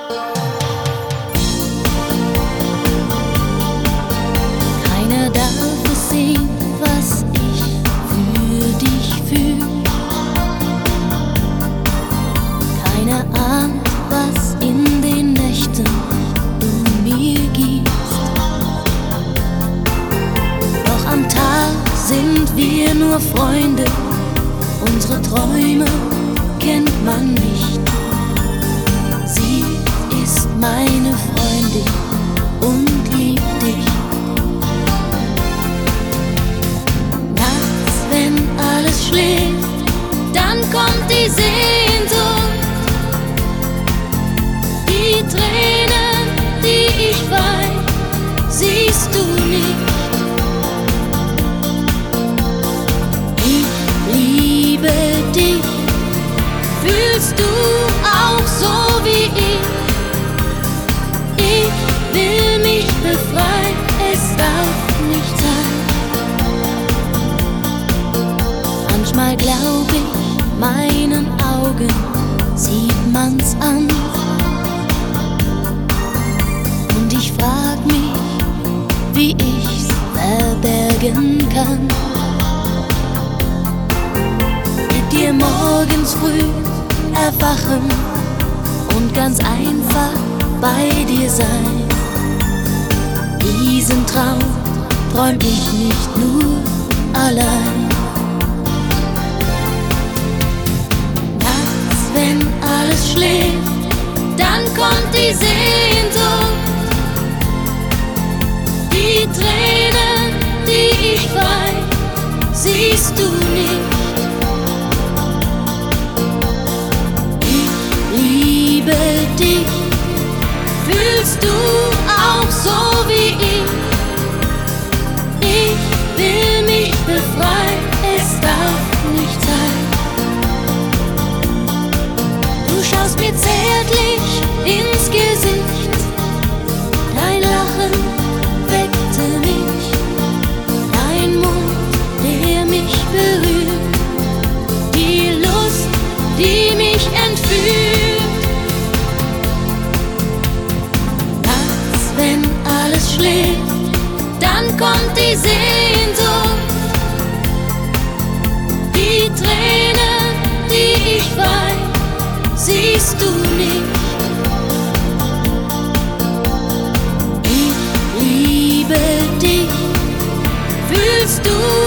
Keiner darf es sehen, was ich für dich fühl. Keiner ahnt, was in den Nächten du mir gibst. Doch am Tag sind wir nur Freunde, unsere Träume kennt man nicht. Sie ist meine Freundin und liebt dich. Nachts, wenn alles schläft, dann kommt die Sehnsucht. Die Tränen, die ich wein, siehst du nicht. Ich liebe dich, fühlst du auch so wie ich? Ich will mich befreien, es darf nicht sein. Manchmal glaub ich, meinen Augen sieht man's an. Und ich frag mich, wie ich's verbergen kann. Mit dir morgens früh erwachen und ganz einfach bei dir sein. Diesen Traum träum ich nicht nur allein. Nachts, wenn alles schläft, dann kommt die Sehnsucht. Die Tränen, die ich wein, siehst du nicht. Ich liebe dich, fühlst du auch so wie ich? Ich will mich befreien, es darf nicht sein. Du schaust mir zärtlich ins Gesicht, dein Lachen weckte mich, dein Mund, der mich berührt, die Lust, die mich entführt. Nachts, wenn alles schläft, dann kommt die Sehnsucht. Die Tränen, die ich wein, siehst du nicht. Ich liebe dich, fühlst du